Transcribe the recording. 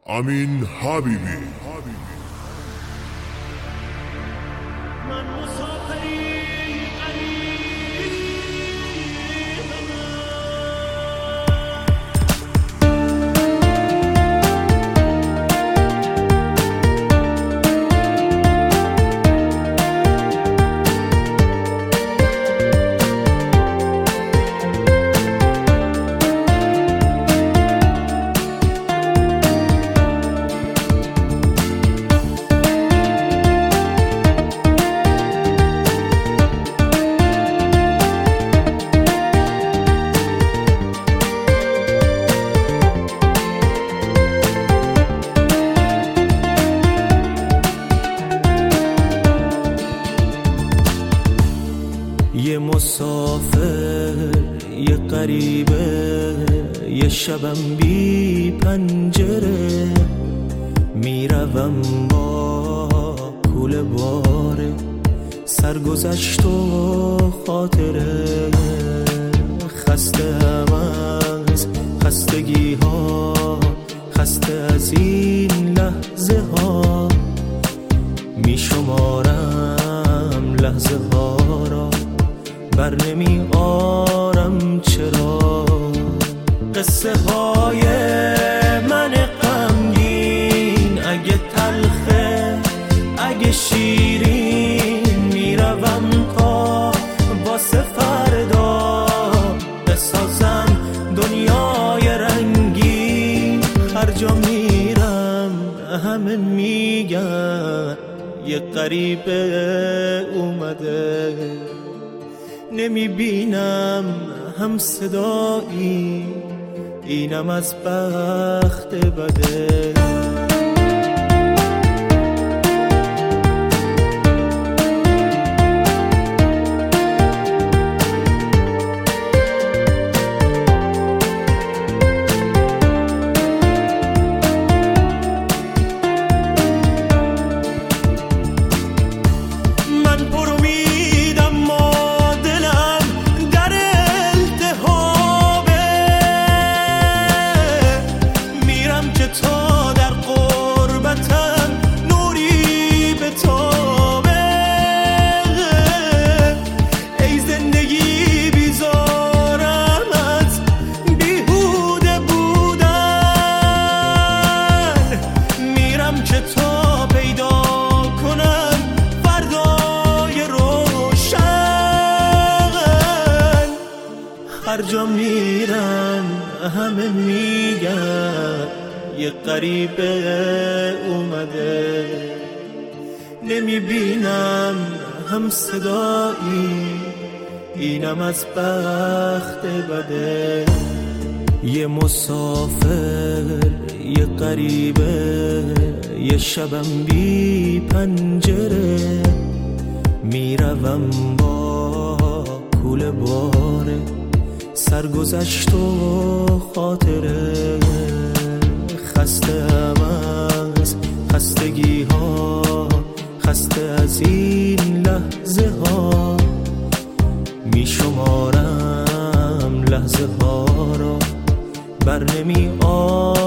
امین حبیبی. من مسافری یه مسافر، یه غریبه، یه شبم بی پنجره، میروم با کوله باره، سرگذشت و خاطره، خسته‌ام از خستگی ها، خسته از این لحظه ها، میشمارم لحظه ها را، بر نمی آرم چرا. قصه های من غمگین، اگه تلخه اگه شیرین، میروم تا واسه فردا بسازم دنیای رنگین. هر جا میرم همه میگن یه غریبه اومده، نمیبینم هم صدایی، اینم از بخت بده. هر جا میرم همه میگن یه غریبه اومده، نمیبینم هم صدایی، اینم از بخت بده. یه مسافر، یه غریبه، یه شبم بی پنجره، میروم با کوله باره، سرگذشت و خاطره، خسته‌ام از خستگی ها، خسته از این لحظه ها، میشمارم لحظه ها را، بر نمی